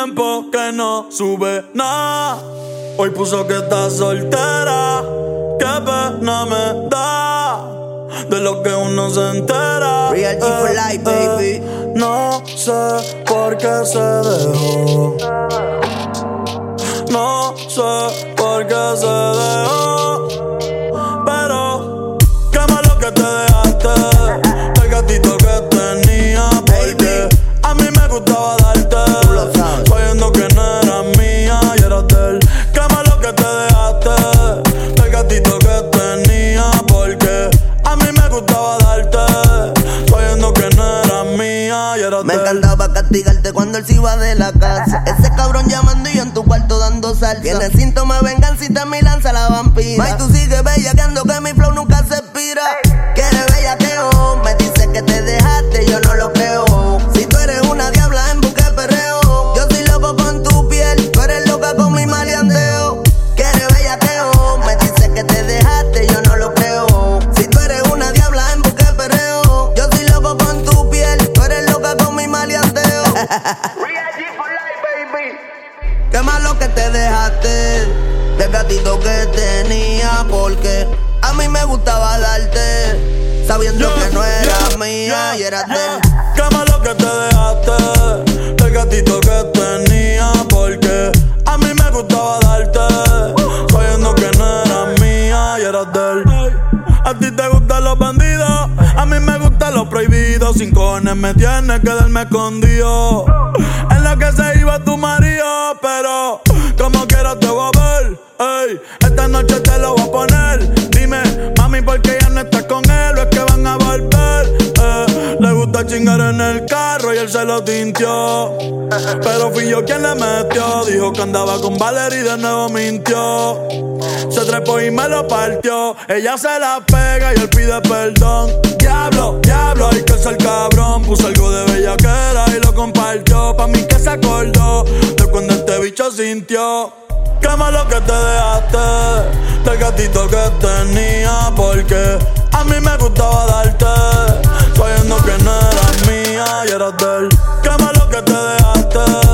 tiempo que no sube nada. Hoy puso que está soltera. Qué pena me da de lo que uno se entera. Real G for life, baby. No sé por qué se dejó. No sé por qué se dejó. Pero qué malo que te dejaste el gatito que tenía. Porque a mí me gustaba darte, sabiendo que no era mía y eras de él. Qué malo que te dejaste el gatito que tenía. Porque a mí me gustaba darte, sabiendo que no era mía y eras de él. Me encantaba castigarte cuando él se iba de la casa. Ese cabrón llamando y yo en tu cuarto dando salsa. Tiene síntomas de vengancita, mi lanza la vampira. May, tú sigues bellaqueando que mi flow nunca se expira. Quieres bellaqueo, me dice que te dejaste, yo no lo creo. Si tú eres una diabla en busca de perreo, yo soy loco con tu piel, tú eres loca con mi maleanteo. Quieres bellaqueo, me dice que te dejaste, yo no lo creo. Si tú eres una diabla en busca de perreo, yo soy loco con tu piel, tú eres loca con mi maleanteo. Real G for life, baby. Qué malo que te dejaste del gatito que tenía, porque a mí me gustaba darte, sabiendo que no era mía y eras de él. Qué malo que te dejaste del gatito que tenía, porque a mí me gustaba darte, sabiendo que no era mía y eras de él. A ti te gustan los bandidos, a mí me gustan los prohibidos. Sin cojones me tienes que darme escondido en lo que se iba tu marido, pero como quiera te voy a ver. Ey, esta noche te lo voy a poner. Dime, mami, ¿por qué ya no estás con él? ¿O es que van a volver? Le gusta chingar en el carro y él se lo tintió, pero fui yo quien le metió. Dijo que andaba con Valerie y de nuevo mintió. Se trepó y me lo partió. Ella se la pega y él pide perdón. Diablo, diablo, hay que ser cabrón. Puso algo de bellaquera y lo compartió. Pa' mí que se acordó de cuando este bicho sintió. Qué malo que te dejaste del gatito que tenía, porque a mí me gustaba darte, sabiendo que no eras mía y eras de él. Qué malo que te dejaste